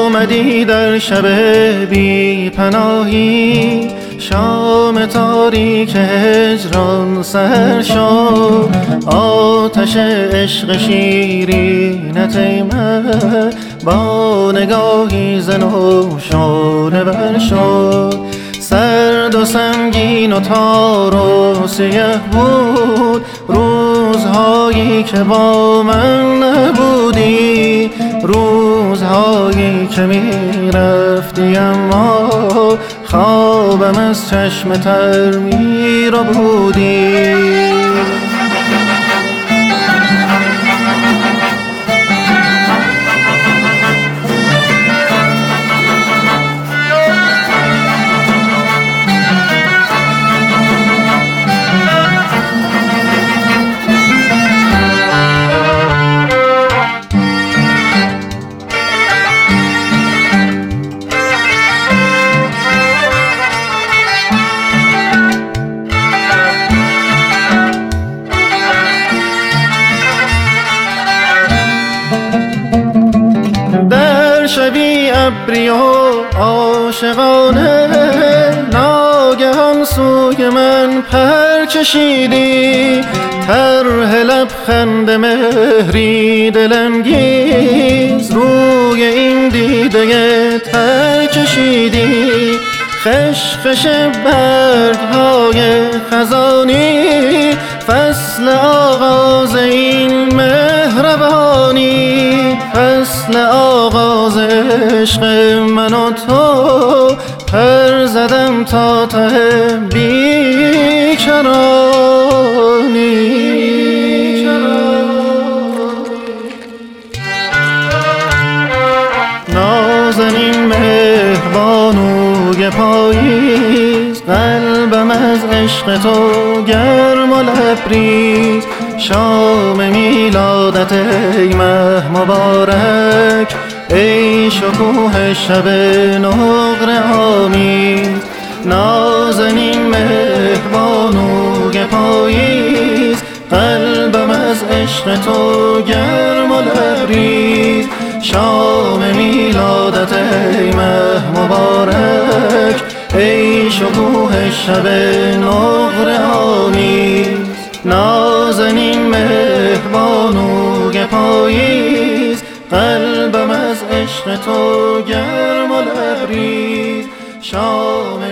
آمدی در شب بی پناهی، شام تاریک هجران سحر شد. آتش عشق شیرینت ای مه با نگاهی ز نو شعله ور شد. سرد و سنگین و تار و سیه بود روزهایی که با من نبودی، روزهایی که می رفتی اما خوابم از چشم تر می ربودی. در شبی ابری و عاشقانه ناگهان سوی من پر کشیدی، طرح لبخند مهری دلانگیز روی این دیده تر کشیدی. خشخش برگ‌های خزانی فصل آغاز این مهربانی، فصل آغاز عشق من و تو. پر زدم تا ته بیکرانی. نازنین مهربانوی پاییز، قلبم از عشق تو گرم و لبریز. شام میلادت ای مه مبارک، ای شکوه شب نقره آمیز. نازنین مهربانوی پاییز، قلبم از عشق تو گرم و لبریز. شام میلادت ای مه مبارک، ای شکوه شب نقره آمیز. نازنین مهربانوی پاییز، قلبم از عشق تو گرم و لبریز. شام